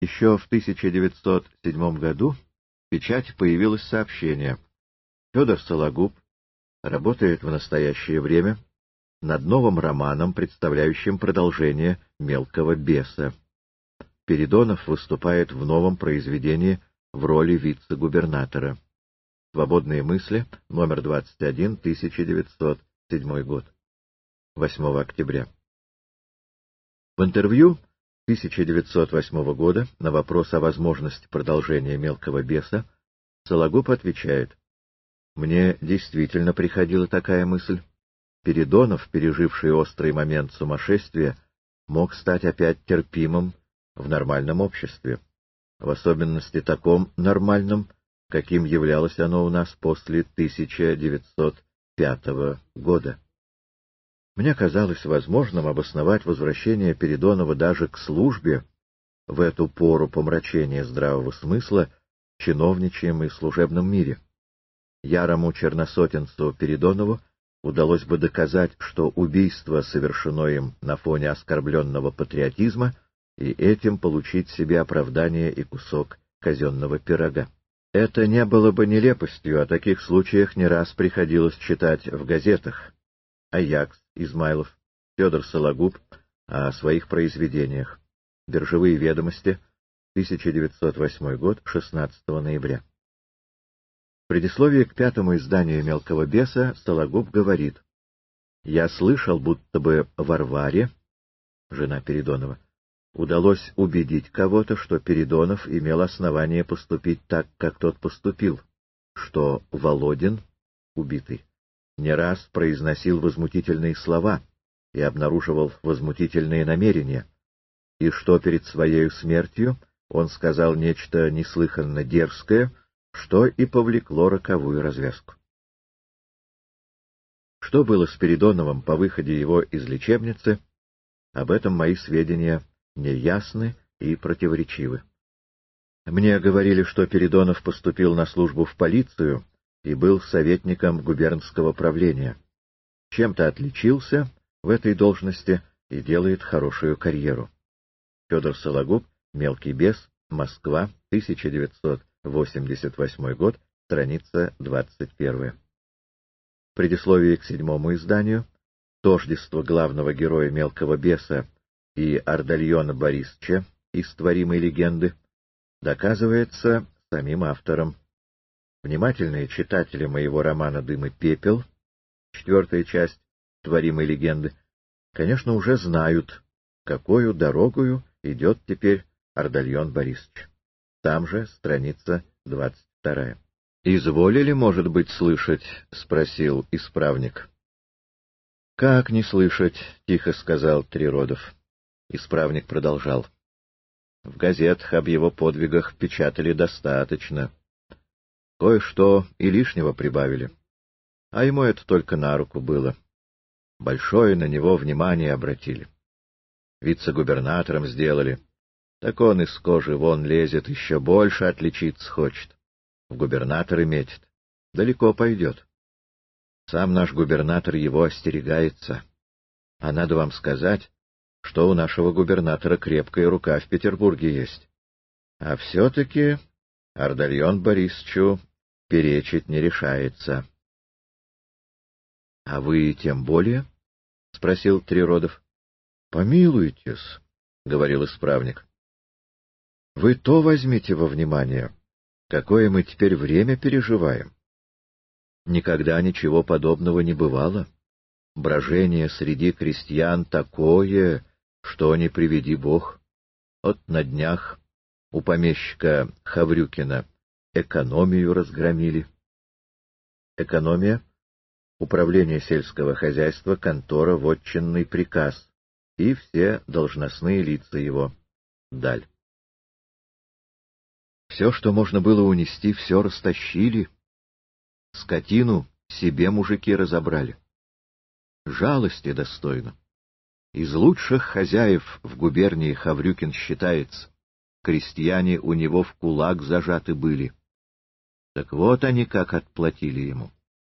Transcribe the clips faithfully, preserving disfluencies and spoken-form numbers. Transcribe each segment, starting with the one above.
Еще в тысяча девятьсот седьмом году в печати появилось сообщение: Федор Сологуб работает в настоящее время над новым романом, представляющим продолжение «Мелкого беса». Передонов выступает в новом произведении в роли вице-губернатора. Свободные мысли, номер двадцать один, тысяча девятьсот седьмой год, восьмого октября. В интервью тысяча девятьсот восьмого года на вопрос о возможности продолжения «Мелкого беса» Сологуб отвечает: «Мне действительно приходила такая мысль. Передонов, переживший острый момент сумасшествия, мог стать опять терпимым в нормальном обществе, в особенности таком нормальном, каким являлось оно у нас после тысяча девятьсот пятого года. Мне казалось возможным обосновать возвращение Передонова даже к службе в эту пору помрачения здравого смысла в чиновничьем и служебном мире. Ярому черносотенцу Передонову удалось бы доказать, что убийство совершено им на фоне оскорбленного патриотизма, и этим получить себе оправдание и кусок казенного пирога. Это не было бы нелепостью, о таких случаях не раз приходилось читать в газетах. Аякс Измайлов, Федор Сологуб о своих произведениях. Биржевые ведомости, тысяча девятьсот восьмой год, шестнадцатого ноября. В предисловии к пятому изданию «Мелкого беса» Сологуб говорит: «Я слышал, будто бы Варваре, жена Передонова, удалось убедить кого-то, что Передонов имел основание поступить так, как тот поступил, что Володин, убитый, не раз произносил возмутительные слова и обнаруживал возмутительные намерения, и что перед своей смертью он сказал нечто неслыханно дерзкое, что и повлекло роковую развязку». Что было с Передоновым по выходе его из лечебницы, об этом мои сведения неясны и противоречивы. Мне говорили, что Передонов поступил на службу в полицию и был советником губернского правления. Чем-то отличился в этой должности и делает хорошую карьеру. Федор Сологуб, «Мелкий бес», Москва, тысяча девятьсот восемьдесят восьмой год, страница двадцать первая. В предисловии к седьмому изданию тождество главного героя «Мелкого беса» и Ардальона Борисовича из «Творимой легенды» доказывается самим автором. Внимательные читатели моего романа «Дым и пепел», четвертая часть «Творимой легенды», конечно, уже знают, какою дорогою идет теперь Ардальон Борисович. Там же страница двадцать вторая. «Изволили, может быть, слышать?» — спросил исправник. «Как не слышать?» — тихо сказал Триродов. Исправник продолжал. «В газетах об его подвигах печатали достаточно. Кое-что и лишнего прибавили. А ему это только на руку было. Большое на него внимание обратили. Вице-губернатором сделали. Так он из кожи вон лезет, еще больше отличиться хочет. В губернаторы метит. Далеко пойдет. Сам наш губернатор его остерегается. А надо вам сказать, что у нашего губернатора крепкая рука в Петербурге есть. А все-таки Ардальон Борисовичу перечить не решается». — А вы тем более? — спросил Триродов. — Помилуйтесь, — говорил исправник. — Вы то возьмите во внимание, какое мы теперь время переживаем. Никогда ничего подобного не бывало. Брожение среди крестьян такое, что не приведи Бог. Вот на днях у помещика Хаврюкина экономию разгромили. Экономия — управление сельского хозяйства, контора, вотчинный приказ и все должностные лица его. Даль. Все, что можно было унести, все растащили. Скотину себе мужики разобрали. Жалости достойно. Из лучших хозяев в губернии Хаврюкин считается. Крестьяне у него в кулак зажаты были. Так вот они как отплатили ему.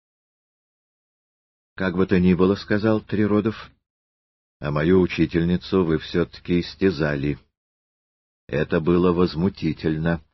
— Как бы то ни было, — сказал Триродов, — а мою учительницу вы все-таки истязали. Это было возмутительно,